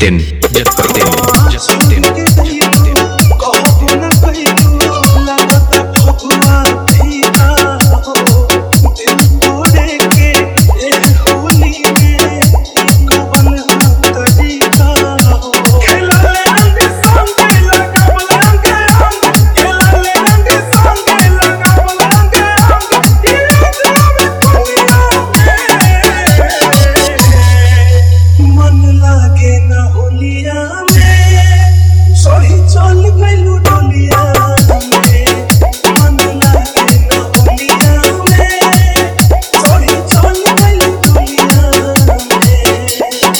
जतिन जतिन जतिन जतिन कहबो न कहियो लागत फगुआ भीगा हो दिल तोड़े के ए होली में कवन तरीका हो खेलले रंग संगे लगावल रंग खेलले रंग संगे लगावल रंग ये मन लागे न होलिया में सही चल गइलू डोलिया में मन लागे न होलिया में सही चल गइलू डोलिया में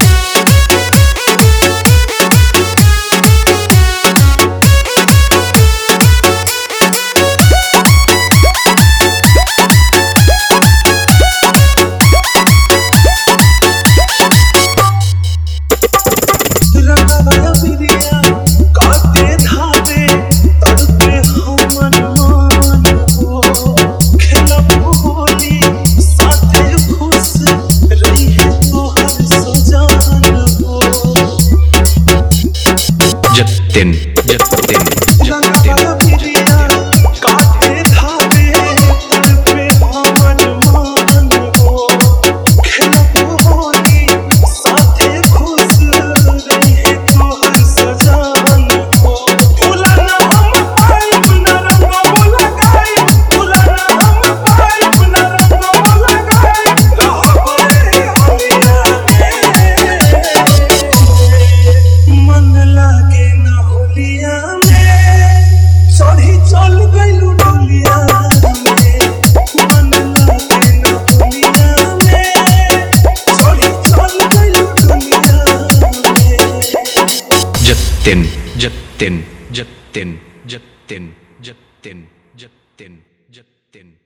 रंगवा बिरिया काटे धावे तड़पे हमन मन हो खेलब होली साथे खुश रही है तोहर सजान हो जतिन जतिन रंगवा जतिन बिरिया काटे धावे तड़पे हमन मन हो खेलब होली साथे खुश रही है तोहर सजान हो फुलाना हम पाइप न रंगवा लगाई फुलाना हम पाइप न रंगवा लगाई रहबे होलिया में मन लागे न होलिया में सही चल गइलू डोलिया में मन लागे न होलिया में सही चल गइलू डोलिया में जतिन जतिन जतिन जतिन जतिन जतिन जतिन